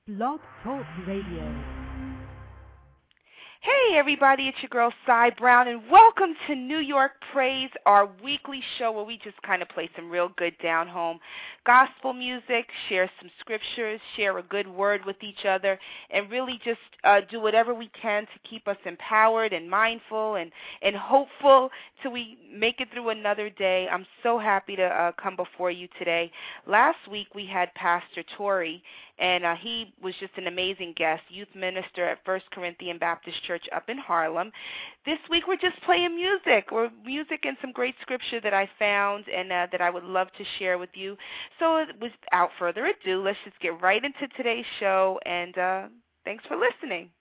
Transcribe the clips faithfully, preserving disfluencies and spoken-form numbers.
Blog Talk Radio. Hey everybody, it's your girl Cy Brown, and welcome to New York Praise, our weekly show where we just kind of play some real good down-home gospel music, share some scriptures, share a good word with each other, and really just uh, do whatever we can to keep us empowered and mindful and, and hopeful till we make it through another day. I'm so happy to uh, come before you today. Last week we had Pastor Torrey, and uh, he was just an amazing guest, youth minister at First Corinthian Baptist Church up in Harlem. This week we're just playing music, or music and some great scripture that I found and uh, that I would love to share with you. So without further ado, let's just get right into today's show, and uh, thanks for listening.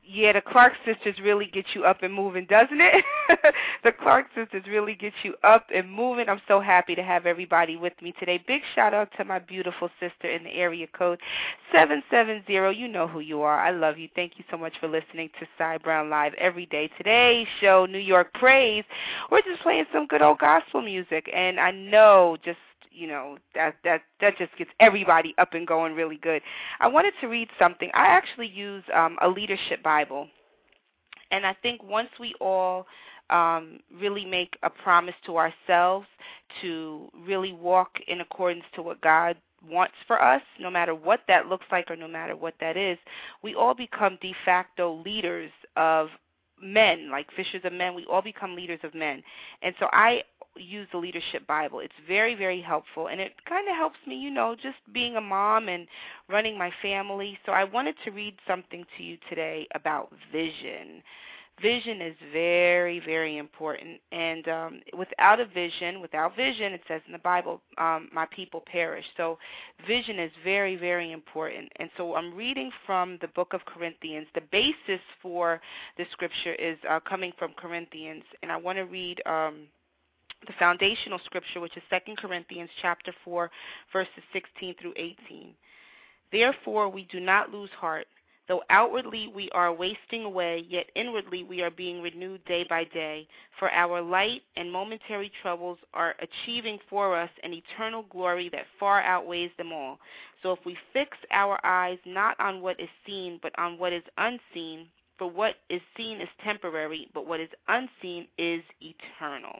Yeah, the Clark sisters really get you up and moving, doesn't it? The Clark sisters really get you up and moving. I'm so happy to have everybody with me today. Big shout out to my beautiful sister in the area code seven seven zero. You know who you are. I love you. Thank you so much for listening to Cy Brown Live every day. Today's show, New York Praise, we're just playing some good old gospel music, and I know just you know, that that that just gets everybody up and going really good. I wanted to read something. I actually use um, a leadership Bible, and I think once we all um, really make a promise to ourselves to really walk in accordance to what God wants for us, no matter what that looks like or no matter what that is, we all become de facto leaders of men, like fishers of men. We all become leaders of men. And so I use the Leadership Bible. It's very, very helpful, and it kind of helps me, you know, just being a mom and running my family. So I wanted to read something to you today about vision. Vision is very, very important, and um, without a vision, without vision, it says in the Bible, um, my people perish. So vision is very, very important. And so I'm reading from the book of Corinthians. The basis for the scripture is uh, coming from Corinthians, and I want to read um, the foundational scripture, which is Second Corinthians chapter four, verses sixteen through eighteen. Therefore we do not lose heart. Though outwardly we are wasting away, yet inwardly we are being renewed day by day. For our light and momentary troubles are achieving for us an eternal glory that far outweighs them all. So if we fix our eyes not on what is seen, but on what is unseen, for what is seen is temporary, but what is unseen is eternal.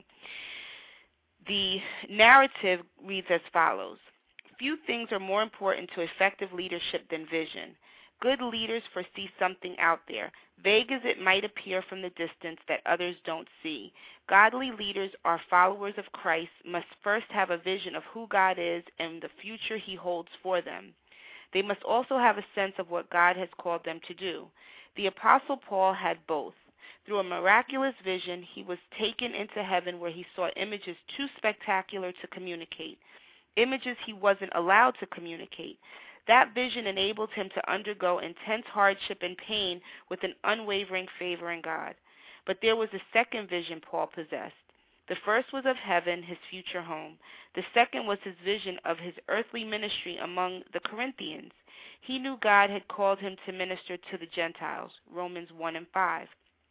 The narrative reads as follows. Few things are more important to effective leadership than vision. Good leaders foresee something out there, vague as it might appear from the distance, that others don't see. Godly leaders are followers of Christ, must first have a vision of who God is and the future he holds for them. They must also have a sense of what God has called them to do. The Apostle Paul had both. Through a miraculous vision, he was taken into heaven where he saw images too spectacular to communicate, images he wasn't allowed to communicate. That vision enabled him to undergo intense hardship and pain with an unwavering favor in God. But there was a second vision Paul possessed. The first was of heaven, his future home. The second was his vision of his earthly ministry among the Corinthians. He knew God had called him to minister to the Gentiles, Romans one and five.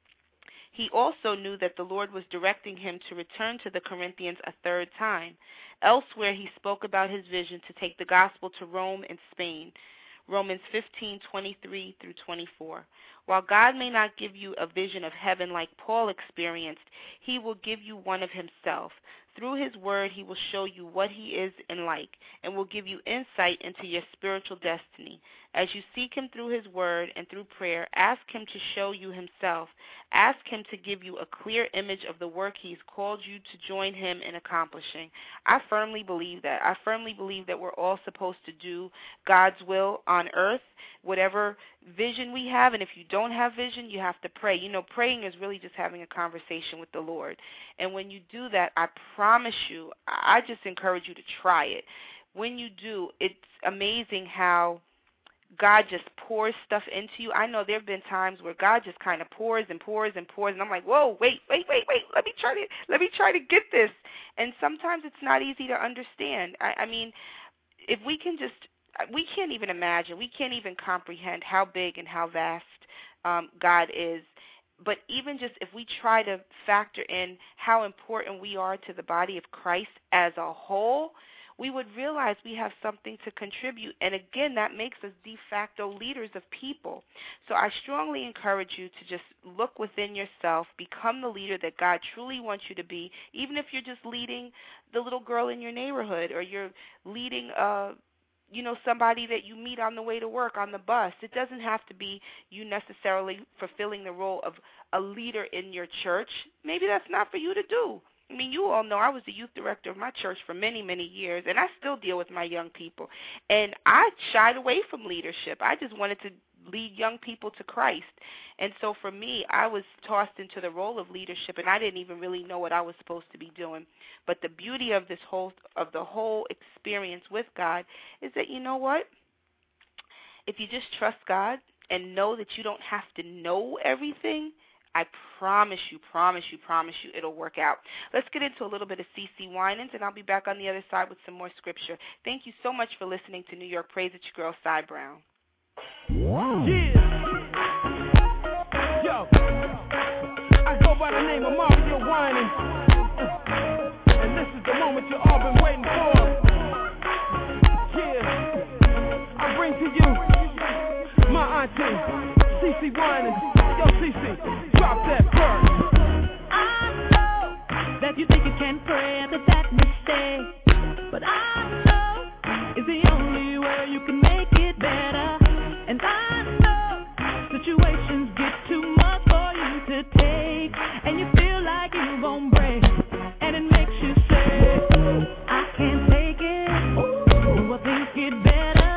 He also knew that the Lord was directing him to return to the Corinthians a third time. Elsewhere, he spoke about his vision to take the gospel to Rome and Spain, Romans fifteen, twenty-three through twenty-four. While God may not give you a vision of heaven like Paul experienced, he will give you one of himself. Through his word, he will show you what he is and like, and will give you insight into your spiritual destiny. As you seek him through his word and through prayer, ask him to show you himself. Ask him to give you a clear image of the work he's called you to join him in accomplishing. I firmly believe that. I firmly believe that we're all supposed to do God's will on earth, whatever vision we have. And if you don't have vision, you have to pray. You know, praying is really just having a conversation with the Lord. And when you do that, I promise you, I just encourage you to try it. When you do, it's amazing how God just pours stuff into you. I know there have been times where God just kind of pours and pours and pours, and I'm like, whoa, wait, wait, wait, wait, let me try to let me try to get this. And sometimes it's not easy to understand. I, I mean, if we can just, we can't even imagine, we can't even comprehend how big and how vast um, God is. But even just if we try to factor in how important we are to the body of Christ as a whole, we would realize we have something to contribute. And again, that makes us de facto leaders of people. So I strongly encourage you to just look within yourself, become the leader that God truly wants you to be, even if you're just leading the little girl in your neighborhood, or you're leading uh you know, somebody that you meet on the way to work on the bus. It doesn't have to be you necessarily fulfilling the role of a leader in your church. Maybe that's not for you to do. I mean, you all know I was the youth director of my church for many, many years, and I still deal with my young people. And I shied away from leadership. I just wanted to lead young people to Christ. And so for me, I was tossed into the role of leadership, and I didn't even really know what I was supposed to be doing. But the beauty of this whole of the whole experience with God is that, you know what? If you just trust God, and know that you don't have to know everything, I promise you, promise you, promise you it'll work out. Let's get into a little bit of C C Winans, and I'll be back on the other side with some more scripture. Thank you so much for listening to New York Praise. It's your girl, Cy Brown. Wow. Yeah. Yo, I go by the name of Mario Winans, and this is the moment you all been waiting for. Yeah, I bring to you my auntie, C C Winans. Yo, C C, drop that verse. I know that you think you can pray that that mistake, but I know it's the only way you can make it better. And I know situations get too much for you to take, and you feel like you gon' break, and it makes you say, I can't take it. Will things get better?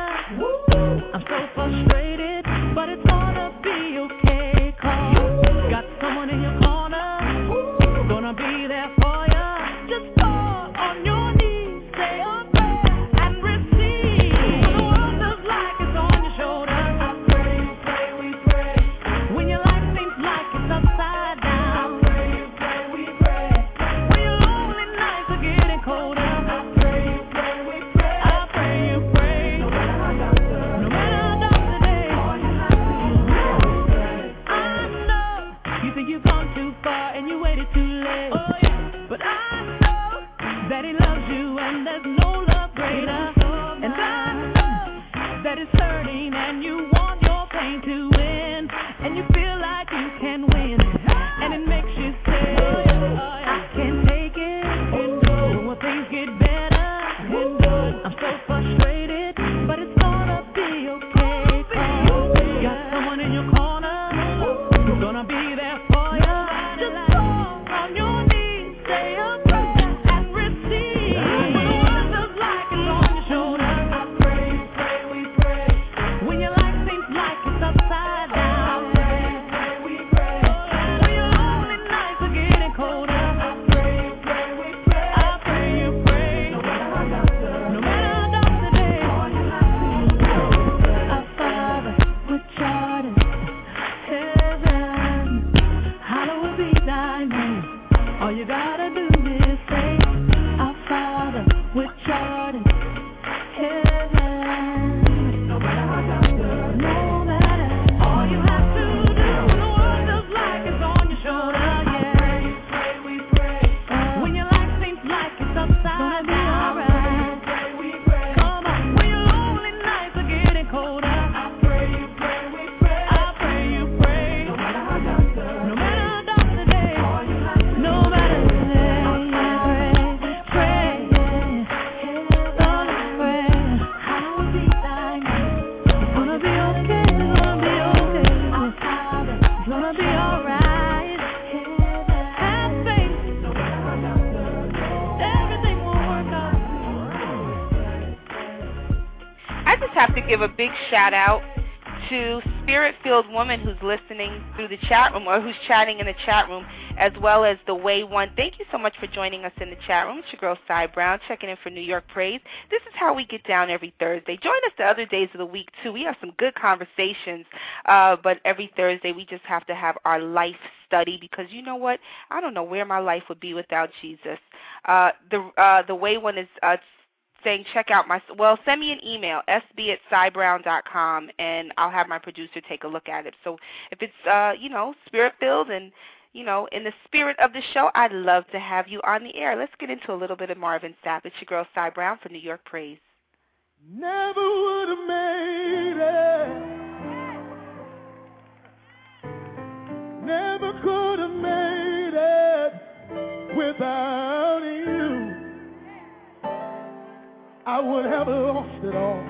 I'm so frustrated, but it's gonna be okay, 'cause got someone in your corner, gonna be there for ya. Just fall on your knees, say a prayer and receive. When the world feels like it's on your shoulders, I pray, you pray, we pray. When your life seems like it's upside down, I pray, you pray, we pray. When your lonely nights are getting colder, I pray, you pray, we pray. I pray, you pray. No matter how dark the day, no matter how dark the day, all you have to do is pray. I know you think you've gone too far and you waited too late. Oh, yeah. But I know that he loves you and there's no love greater. And I know that it's hurting and you want your pain to win, and you feel like you can win, and it makes you say, I can't take it. Will things get better? I'm so frustrated, but it's gonna be okay, 'cause you got someone in your corner who's gonna be there for you. Just fall on your knees, say a prayer and receive. When the world feels like it's on your shoulders, I pray, you pray, we pray. When your life seems like it's upside down, I pray, you pray, we pray. When your lonely nights are getting colder, I pray, you pray, we pray. I pray, you pray. No matter how dark the no matter how dark the day, all you have to do is pray. Our Father, which art in heaven, hallowed be thy name. All you gotta do is say, Our Father, which art in heaven. No matter how dark the no matter, all you have to do when the world feels like it's on your shoulder, yeah. Pray, pray, we pray. When your life seems like it's upside down, pray, we pray. Come on, when your lonely nights are getting colder, I pray, you pray, we pray. I pray, you pray. No matter how dark the no matter how dark the day, all you have to no matter the day, pray, pray, Lord, I pray, hallowed be thy name. It's gonna be okay, it's gonna be okay. Our Father, it's gonna be alright. Have faith, no matter how dark the everything will work out. I just have to give a big shout out to Spirit-Filled Woman who's listening through the chat room, or who's chatting in the chat room, as well as the Way One. Thank you so much for joining us in the chat room. It's your girl, Cy Brown, checking in for New York Praise. This is how we get down every Thursday. Join us the other days of the week, too. We have some good conversations, uh, but every Thursday we just have to have our life study, because you know what? I don't know where my life would be without Jesus. Uh, the uh, the Way One is uh, saying check out my, well, send me an email, s b at cy brown dot com, and I'll have my producer take a look at it. So if it's, uh, you know, spirit-filled and, you know, in the spirit of the show, I'd love to have you on the air. Let's get into a little bit of Marvin Sapp. It's your girl, Cy Brown, for New York Praise. Never would have made it. Never could have made it without you. I would have lost it all.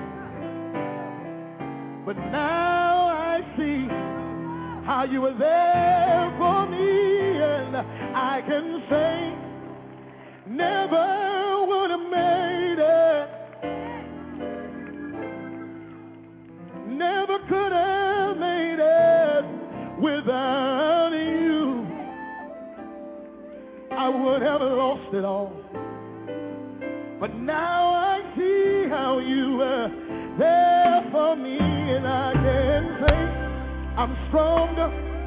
But now I see how you were there for me, and I can say never would have made it. Never could have made it without you. I would have lost it all. But now I see how you were there for me, and I can say I'm stronger.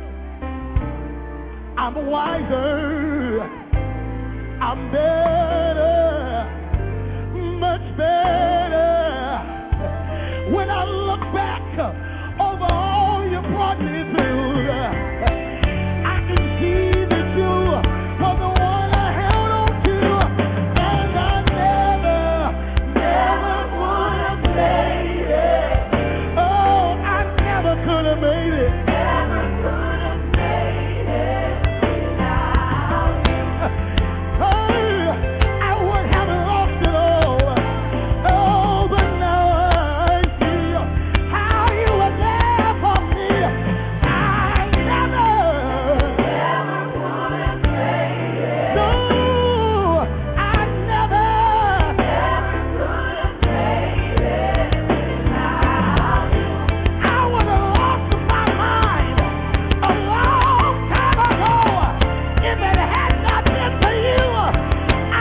I'm wiser. I'm better. Much better. When I look back over all you brought me through, I can see that you were the one I held on to, and I never, never would have made it. Oh, I never could have made it. Never could have made it without you. Oh, I would have lost it all. Oh, but now I see how you were there for me. I never, never would have made it. No, I never, never could have made it without you. I would have lost my mind a long time ago if it had not been for you. I,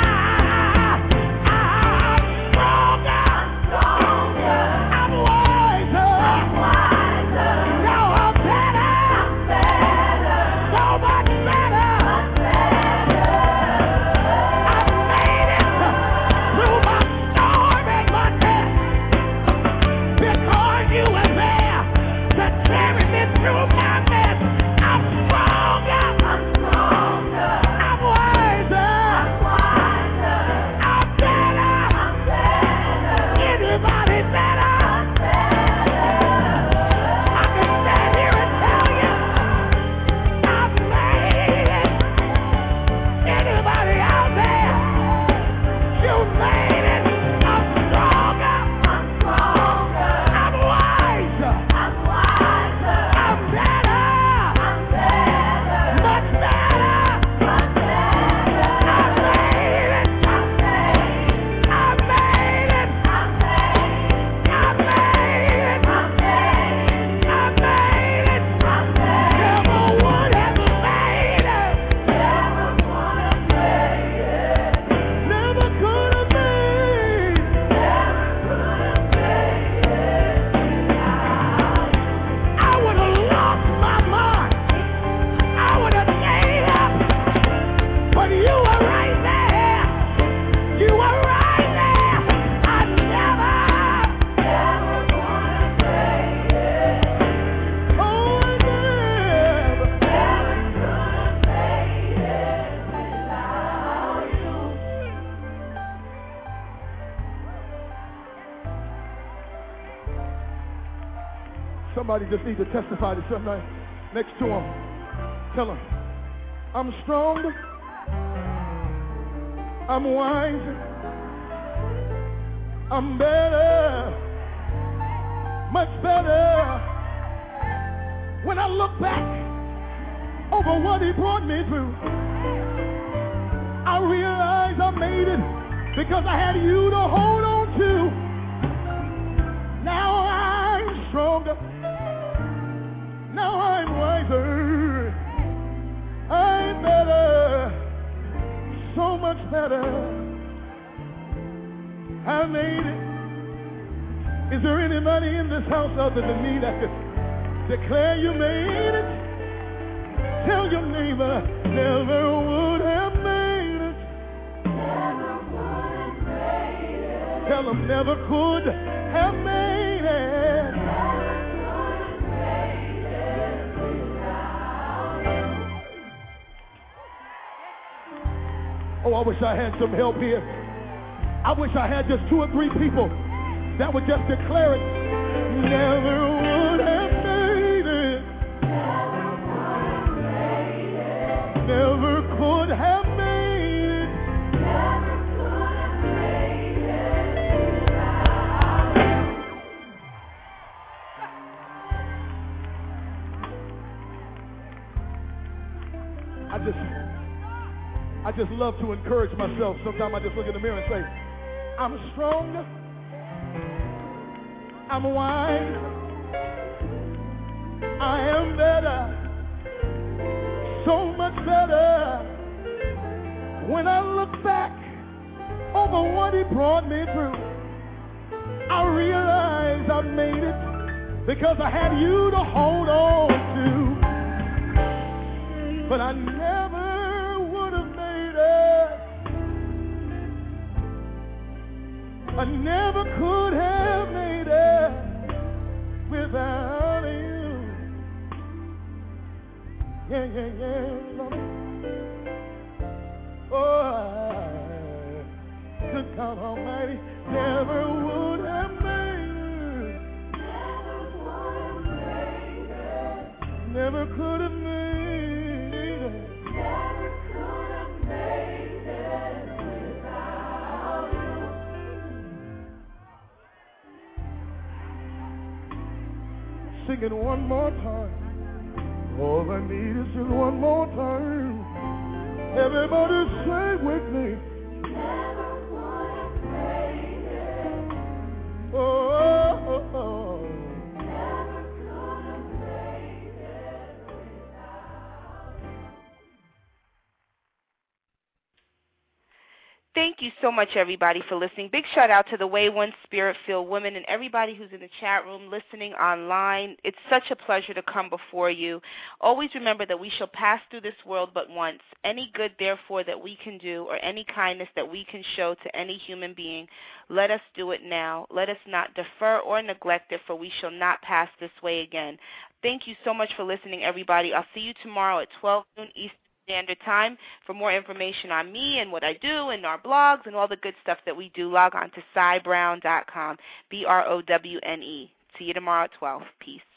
I'm stronger, stronger. I'm wiser, I'm wiser. Now I'm better, I'm better. So much better, I'm better. I made it through my storm and my test because you were there to carry me through my mess. I'm stronger, I'm stronger. I'm wiser, I'm wiser. I'm better, I'm better. Anybody better? I'm better. I can stand here and tell you, I've made it. Anybody out there? You made it. I'm stronger, I'm stronger. I'm wiser, I'm wiser. I'm better, I'm better. Much better, much better. I made it, I made it. I made it, I made it. I made it, I made it. I made it, I made it. Never would have made it. Never would have made it. Never could have made it. Never could have made it without you. I would have lost my mind. I would have gave up. But you were right there. You were right there. I never, never would have made it. Oh, I never, never could have made it without you. Somebody just needs to testify to somebody next to him. Tell him, I'm strong, I'm wise, I'm better, much better. When I look back over what he brought me through, I realize I made it because I had you to hold on to. Now I'm stronger. Now I'm wiser. I'm better. So much better. I made it. Is there anybody in this house other than me that could declare you made it? Tell your neighbor, never would have made it. Never would have made it. Tell them never could have made it. Never could have made it without you. Oh, I wish I had some help here. I wish I had just two or three people that would just declare it. Never would have made it. Never would have made it. Never could have made it. Never could have made it without you. I just, I just love to encourage myself. Sometimes I just look in the mirror and say, I'm stronger. I'm wise. I am better. So much better. When I look back over what he brought me through, I realize I made it because I had you to hold on you. But I never would have made it. I never could have made it without you. Yeah, yeah, yeah, Lord. Oh, I, good God Almighty, never would have made it. Never could have made it. Never could have made it without you. Sing it one more time. All I need is just one more time. Everybody say with me. Never would have made it. Oh, oh, oh, oh. Never could have made it without you. Thank you so much, everybody, for listening. Big shout out to the Way One Spirit-Filled Women and everybody who's in the chat room listening online. It's such a pleasure to come before you. Always remember that we shall pass through this world but once. Any good, therefore, that we can do or any kindness that we can show to any human being, let us do it now. Let us not defer or neglect it, for we shall not pass this way again. Thank you so much for listening, everybody. I'll see you tomorrow at twelve noon Eastern Standard Time. For more information on me and what I do and our blogs and all the good stuff that we do, log on to cy brown dot com, B R O W N E. See you tomorrow at twelve. Peace.